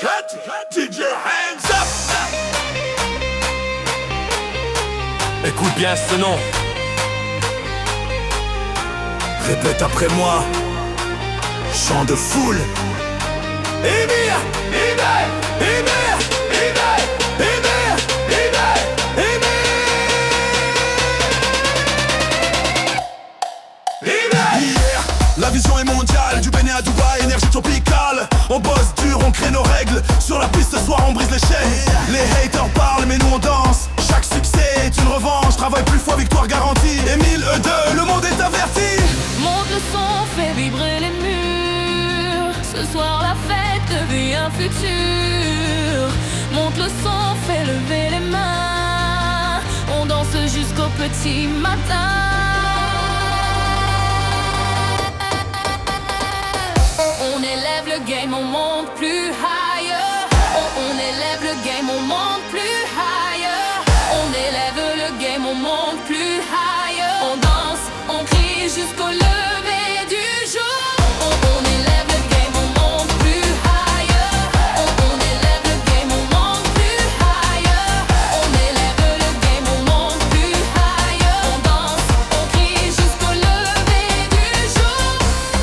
DJ hands up. Écoute bien ce nom. Répète après moi. Chant de foule. Émir, Émir, Émir, Émir, Émir, Émir, Émir. Hier, la vision est mondiale, du Bénin à Dubaï, énergie tropicale. On bosse dur, on crée nos règles. Sur la piste ce soir on brise les chaînes. Les haters parlent mais nous on danse. Chaque succès est une revanche. Travail plus fort, victoire garantie. Émile E2, le monde est averti. Monte le son, fait vibrer les murs. Ce soir la fête devient un futur. Monte le son, fait lever les mains. On danse jusqu'au petit matin. On élève le game, on monte plus higher. On élève le game, on monte plus higher. On élève le game, on monte plus higher. On danse, on crie jusqu'au lever du jour. On élève le game, on monte plus higher. On élève le game, on monte plus higher. On élève le game, on monte plus higher. On danse, on crie jusqu'au lever du jour.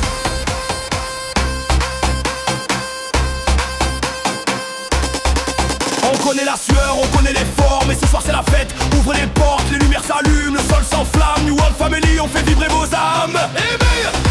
On connaît la sueur, on connaît l'effort, mais ce soir c'est la fête. Ouvrez les portes, les lumières s'allument, le sol s'enflamme. New World Family, on fait vibrer vos âmes. Émir,